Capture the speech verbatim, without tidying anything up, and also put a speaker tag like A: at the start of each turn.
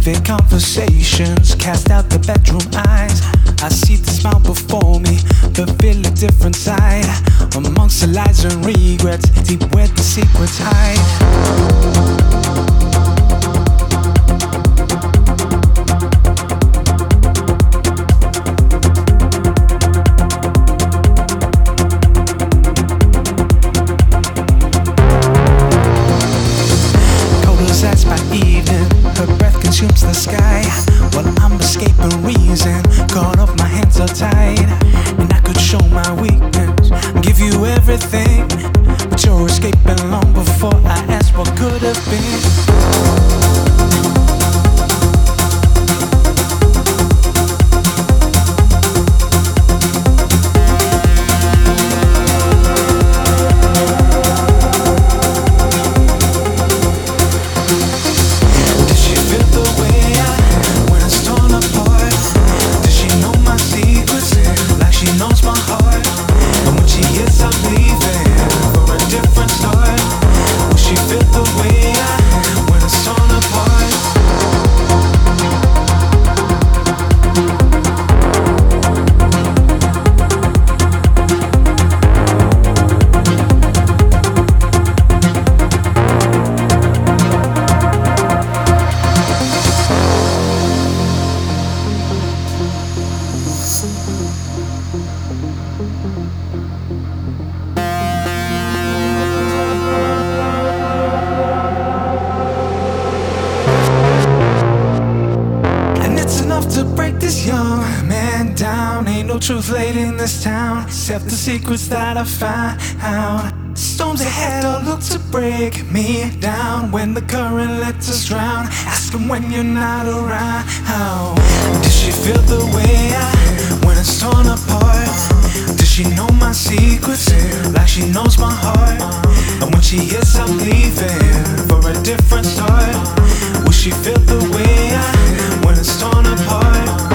A: private conversations cast out the bedroom eyes. I see the smile before me, but feel a different side. Amongst the lies and regrets, deep where the secrets hide. By evening, her breath consumes the sky while I'm escaping reason. Caught up, my hands are tied, and I could show my weakness, give you everything, but you're escaping long before I ask what could have been. To break this young man down, ain't no truth laid in this town except the secrets that I found. Storms ahead all look to break me down when the current lets us drown. Ask him when you're not around. Does she feel the way I, when it's torn apart? Does she know my secrets like she knows my heart? And when she hears I'm leaving for a different start, will she feel the way I, when it's torn apart?